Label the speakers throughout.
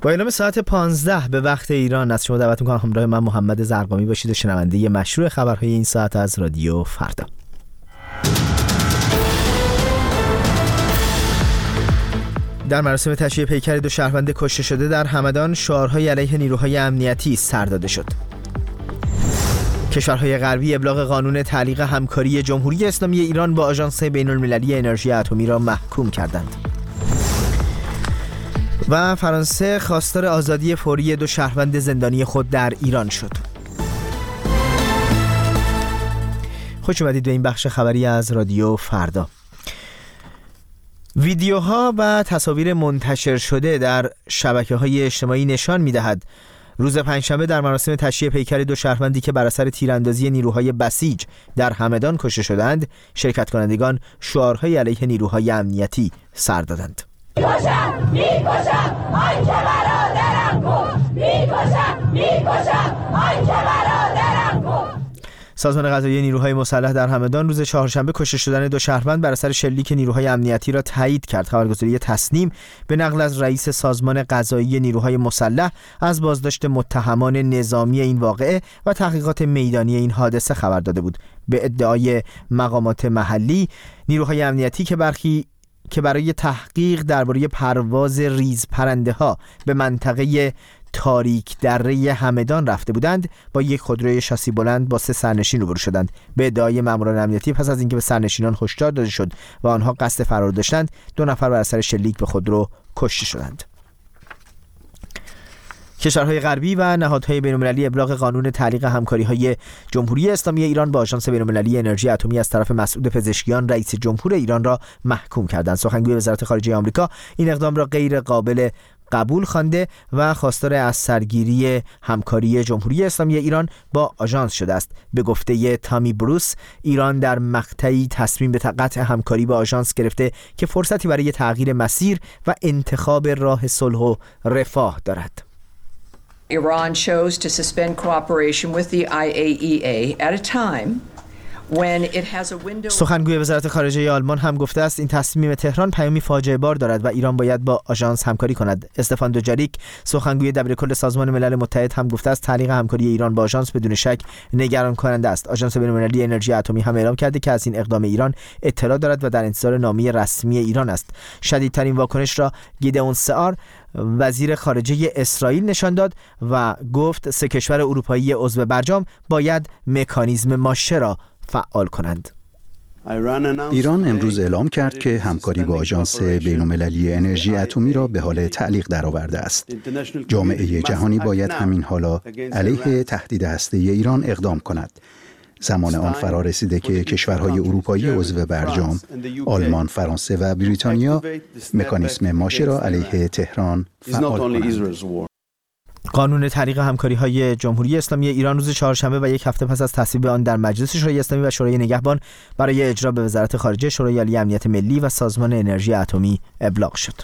Speaker 1: با اعلام ساعت 15 به وقت ایران از شما دعوت می‌کنم همراه من محمد زرقامی باشید و شنونده مشروع خبرهای این ساعت از رادیو فردا. در مراسم تشییع پیکر 2 شهروند کشته شده در همدان شعارهای علیه نیروهای امنیتی سر داده شد. کشورهای غربی ابلاغ قانون تعلیق همکاری جمهوری اسلامی ایران با آژانس بین‌المللی انرژی اتمی را محکوم کردند. و فرانسه خواستار آزادی فوری 2 شهروند زندانی خود در ایران شد. خوش اومدید به این بخش خبری از رادیو فردا. ویدیوها و تصاویر منتشر شده در شبکه‌های اجتماعی نشان می‌دهد روز پنجشنبه در مراسم تشییع پیکر 2 شهروندی که بر اثر تیراندازی نیروهای بسیج در همدان کشته شدند، شرکت کنندگان شعارهای علیه نیروهای امنیتی سر دادند. میکشم آن که برادرم کن، میکشم آن که برادرم کن. سازمان قضایی نیروهای مسلح در همدان روز چهارشنبه کشته شدن 2 شهروند بر اثر شلیک نیروهای امنیتی را تایید کرد. خبرگزاری تسنیم به نقل از رئیس سازمان قضایی نیروهای مسلح از بازداشت متهمان نظامی این واقعه و تحقیقات میدانی این حادثه خبر داده بود. به ادعای مقامات محلی، نیروهای امنیتی که برای تحقیق درباره پرواز ریز پرنده ها به منطقه تاریک دره همدان رفته بودند، با یک خودروی شاسی بلند با 3 سرنشین روبرو شدند. به ادعای ماموران امنیتی پس از اینکه به سرنشینان هشدار داده شد و آنها قصد فرار داشتند، 2 نفر بر اثر شلیک به خودرو کشته شدند. کشورهای غربی و نهادهای بین‌المللی ابلاغ قانون تعلیق همکاری‌های جمهوری اسلامی ایران با آژانس بین‌المللی انرژی اتمی از طرف مسعود پزشکیان رئیس جمهور ایران را محکوم کردند. سخنگوی وزارت خارجه آمریکا این اقدام را غیر قابل قبول خوانده و خواستار از سرگیری همکاری جمهوری اسلامی ایران با آژانس شده است. به گفته تامی بروس، ایران در مقطعی تصمیم به قطع همکاری با آژانس گرفته که فرصتی برای تغییر مسیر و انتخاب راه صلح و رفاه دارد.
Speaker 2: Iran chose to suspend cooperation with the IAEA at a time when it has a window.
Speaker 1: سخنگوی وزارت خارجه آلمان هم گفته است این تصمیم تهران پیامی فاجعه بار دارد و ایران باید با آژانس همکاری کند. استفان دوجاریک، سخنگوی دبیرکل سازمان ملل متحد، هم گفته است تعلیق همکاری ایران با آژانس بدون شک نگران کننده است. آژانس بین‌المللی انرژی اتمی هم اعلام کرده که از این اقدام ایران اطلاع دارد و در انتظار نامه رسمی ایران است. شدیدترین واکنش را گیدئون سئار، وزیر خارجه اسرائیل، نشان داد و گفت 3 کشور اروپایی عضو برجام باید مکانیزم ماشه را فعال کنند.
Speaker 3: ایران امروز اعلام کرد که همکاری با آژانس بین‌المللی انرژی اتمی را به حال تعلیق درآورده است. جامعه جهانی باید همین حالا علیه تهدید هسته‌ای ایران اقدام کند. زمان آن فرا رسیده که کشورهای اروپایی عضو برجام، آلمان، فرانسه و بریتانیا مکانیزم ماشه را علیه تهران فعال کنند.
Speaker 1: قانون تعلیق همکاری‌های جمهوری اسلامی ایران روز چهارشنبه و 1 هفته پس از تصویب آن در مجلس شورای اسلامی و شورای نگهبان برای اجرا به وزارت خارجه، شورای عالی امنیت ملی و سازمان انرژی اتمی ابلاغ شد.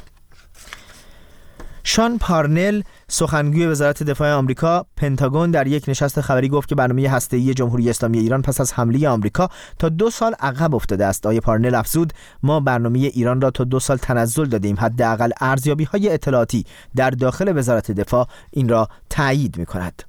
Speaker 1: شان پارنل، سخنگوی وزارت دفاع آمریکا، پنتاگون، در یک نشست خبری گفت که برنامه هسته‌ای جمهوری اسلامی ایران پس از حمله آمریکا تا 2 سال عقب افتاده است. آقای پارنل افزود: ما برنامه ایران را تا 2 سال تنزل دادیم. حداقل ارزیابی‌های اطلاعاتی در داخل وزارت دفاع این را تایید می‌کند.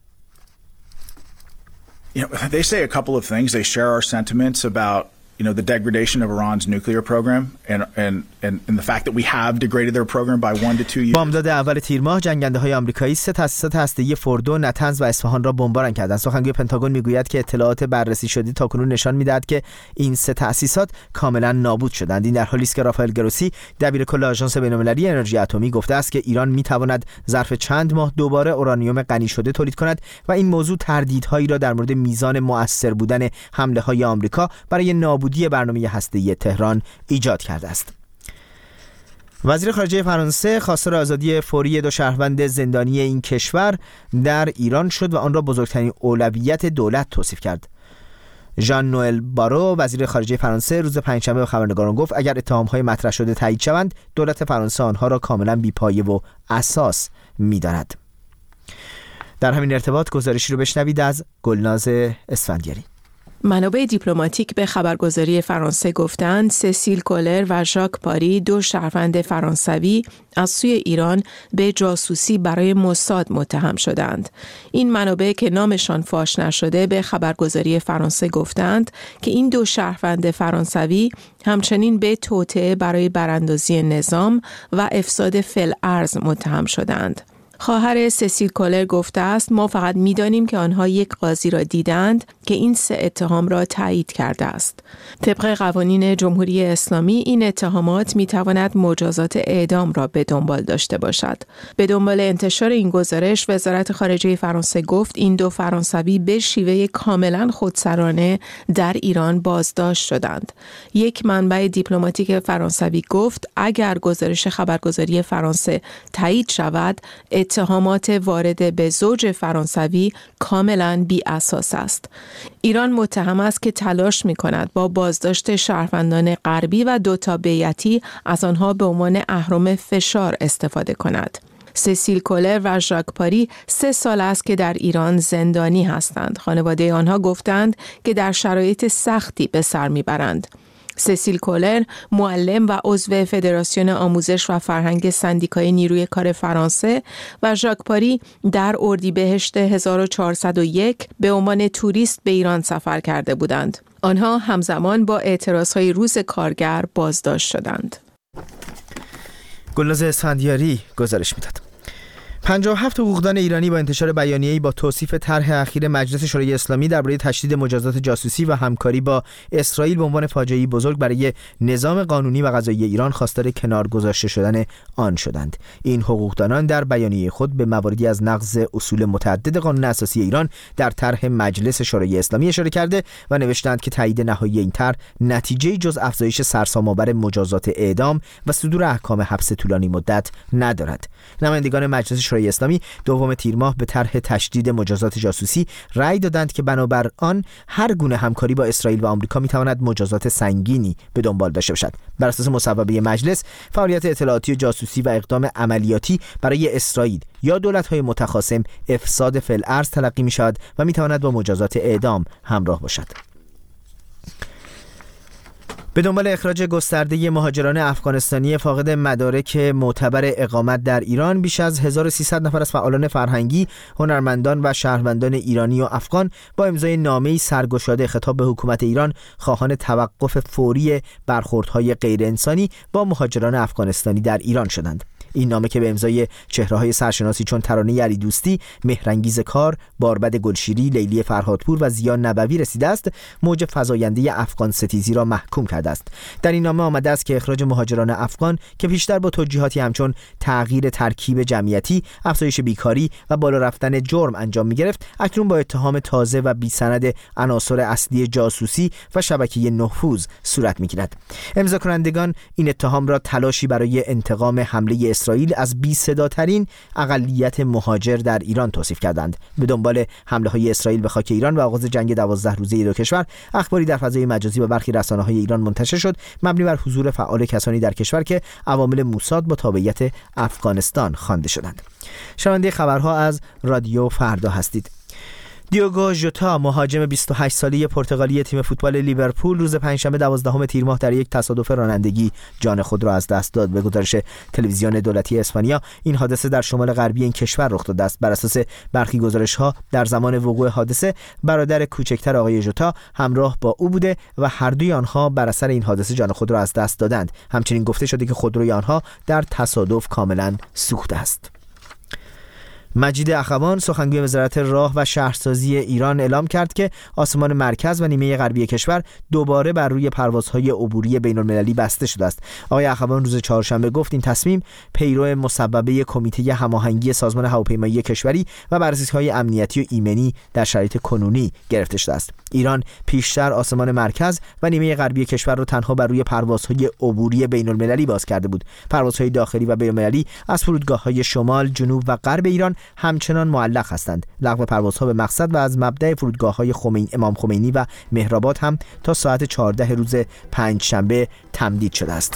Speaker 4: They say a couple of things. They share our sentiments about the degradation of Iran's nuclear program and the fact that we have degraded their program by 1 to 2 years.
Speaker 1: بامداد اول تیر ماه جنگنده‌های آمریکایی 3 تأسیسات هسته‌ای فوردو، نتنز و اصفهان را بمباران کردند. سخنگوی پنتاگون میگوید که اطلاعات بررسی شده تاکنون نشان می‌دهد که این 3 تأسیسات کاملا نابود شدند. این در حالی است که رافائل گروسی، دبیرکل آژانس بین‌المللی انرژی اتمی، گفته است که ایران می‌تواند ظرف چند ماه دوباره اورانیوم غنی شده تولید کند و این موضوع تردیدهایی را در مورد میزان مؤثر بودن حمله‌های آمریکا برای نابودی برنامه هسته‌ای تهران ایجاد کرده است. وزیر خارجه فرانسه خواستار آزادی فوری 2 شهروند زندانی این کشور در ایران شد و آن را بزرگترین اولویت دولت توصیف کرد. ژان نوئل بارو، وزیر خارجه فرانسه، روز پنجشنبه به خبرنگاران گفت اگر اتهام‌های مطرح شده تایید شوند، دولت فرانسه آنها را کاملا بی‌پایه و اساس می‌داند. در همین ارتباط گزارشی رو بشنوید از گلناز اسفندیاری.
Speaker 5: منابع دیپلماتیک به خبرگزاری فرانسه گفتند سسیل کولر و ژاک پاری، دو شهروند فرانسوی، از سوی ایران به جاسوسی برای موساد متهم شدند. این منابع که نامشان فاش نشده به خبرگزاری فرانسه گفتند که این دو شهروند فرانسوی همچنین به توطئه برای براندازی نظام و افساد فی‌الارض متهم شدند. خواهر سسیل کولر گفته است ما فقط می‌دانیم که آنها یک قاضی را دیدند که این 3 اتهام را تایید کرده است. طبق قوانین جمهوری اسلامی این اتهامات می‌تواند مجازات اعدام را به دنبال داشته باشد. به دنبال انتشار این گزارش وزارت خارجه فرانسه گفت این دو فرانسوی به شیوه کاملا خودسرانه در ایران بازداشت شدند. یک منبع دیپلماتیک فرانسوی گفت اگر گزارش خبرگزاری فرانسه تایید شود اتهامات وارد به زوج فرانسوی کاملا بی اساس است. ایران متهم است که تلاش می کند با بازداشت شهروندان غربی و 2 تا بیعتی از آنها به عنوان اهرم فشار استفاده کند. سسیل کولر و ژاک پاری 3 سال است که در ایران زندانی هستند. خانواده آنها گفتند که در شرایط سختی به سر میبرند. سسیل کولر معلم و عضو فدراسیون آموزش و فرهنگ سندیکای نیروی کار فرانسه و ژاک پاری در اردیبهشت 1401 به عنوان توریست به ایران سفر کرده بودند. آنها همزمان با اعتراضهای روز کارگر بازداشت شدند.
Speaker 1: گلناز اسفندیاری گزارش میداد. 57 حقوقدان ایرانی با انتشار بیانیه‌ای با توصیف طرح اخیر مجلس شورای اسلامی درباره تشدید مجازات جاسوسی و همکاری با اسرائیل به عنوان فاجعه‌ای بزرگ برای نظام قانونی و قضایی ایران خواستار کنار گذاشته شدن آن شدند. این حقوقدانان در بیانیه خود به مواردی از نقض اصول متعدد قانون اساسی ایران در طرح مجلس شورای اسلامی اشاره کرده و نوشتند که تایید نهایی این طرح نتیجه‌ای جز افزایش سرسام‌آور مجازات اعدام و صدور احکام حبس طولانی مدت ندارد. نمایندگان مجلس شورای اسلامی 2 تیر ماه به طرح تشدید مجازات جاسوسی رأی دادند که بنابر آن هر گونه همکاری با اسرائیل و آمریکا میتواند مجازات سنگینی به دنبال داشته باشد. بر اساس مصوبه مجلس، فعالیت اطلاعاتی و جاسوسی و اقدام عملیاتی برای اسرائیل یا دولت‌های متخاصم افساد فی‌الارض تلقی می‌شود و میتواند با مجازات اعدام همراه باشد. به دنبال اخراج گسترده مهاجران افغانستانی فاقد مدارک معتبر اقامت در ایران، بیش از 1300 نفر از فعالان فرهنگی، هنرمندان و شهروندان ایرانی و افغان با امضای نامه‌ای سرگشاده خطاب به حکومت ایران خواهان توقف فوری برخوردهای غیرانسانی با مهاجران افغانستانی در ایران شدند. این نامه که به امضای چهره‌های سرشناسی چون ترانه علی دوستی، مهرانگیز کار، باربد گلشیری، لیلی فرهادپور و زیا نبوی رسیده است، موج فزاینده افغان ستیزی را محکوم کرده است. در این نامه آمده است که اخراج مهاجران افغان که پیشتر با توجیهاتی همچون تغییر ترکیب جمعیتی، افزایش بیکاری و بالا رفتن جرم انجام می‌گرفت، اکنون با اتهام تازه و بی‌سند عناصر اصلی جاسوسی و شبکه نفوذ صورت می‌گیرد. امضا کنندگان این اتهام را تلاشی برای انتقام حمله اسرائیل از بی‌صداترین اقلیت مهاجر در ایران توصیف کردند. به دنبال حمله‌های اسرائیل به خاک ایران و آغاز جنگ 12 روزه دو کشور، اخباری در فضای مجازی و برخی رسانه‌های ایران منتشر شد مبنی بر حضور فعال کسانی در کشور که عوامل موساد با تابعیت افغانستان خوانده شدند. شنونده خبرها از رادیو فردا هستید. دیوگو ژوتا، مهاجم 28 ساله پرتغالی تیم فوتبال لیورپول، روز پنجشنبه 12 تیر ماه در یک تصادف رانندگی جان خود را از دست داد. به گزارش تلویزیون دولتی اسپانیا، این حادثه در شمال غربی این کشور رخ داده است. بر اساس برخی گزارش‌ها در زمان وقوع حادثه برادر کوچکتر آقای ژوتا همراه با او بوده و هر دوی آنها بر اثر این حادثه جان خود را از دست دادند. همچنین گفته شده که خودروی آنها در تصادف کاملا سوخته است. مجید اخوان، سخنگوی وزارت راه و شهرسازی ایران، اعلام کرد که آسمان مرکز و نیمه غربی کشور دوباره بر روی پروازهای عبوری بین‌المللی بسته شده است. آقای اخوان روز چهارشنبه گفت این تصمیم پیرو مصوبه کمیته هماهنگی سازمان هواپیمایی کشوری و بررسی‌های امنیتی و ایمنی در شرایط کنونی گرفته شده است. ایران پیشتر آسمان مرکز و نیمه غربی کشور را تنها بر روی پروازهای عبوری بین‌المللی باز کرده بود. پروازهای داخلی و بین‌المللی از فرودگاه‌های شمال، جنوب و غرب ایران همچنان معلق هستند. لغو پروازها به مقصد و از مبدأ فرودگاه‌های امام خمینی و مهرآباد هم تا ساعت 14 روز پنجشنبه تمدید شده است.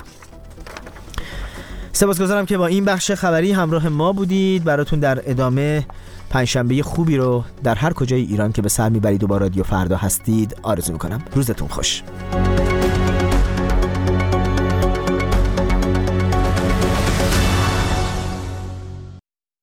Speaker 1: سپاسگزارم که با این بخش خبری همراه ما بودید. براتون در ادامه پنجشنبه خوبی رو در هر کجای ایران که به سر میبرید و با رادیو فردا هستید آرزو میکنم. روزتون خوش.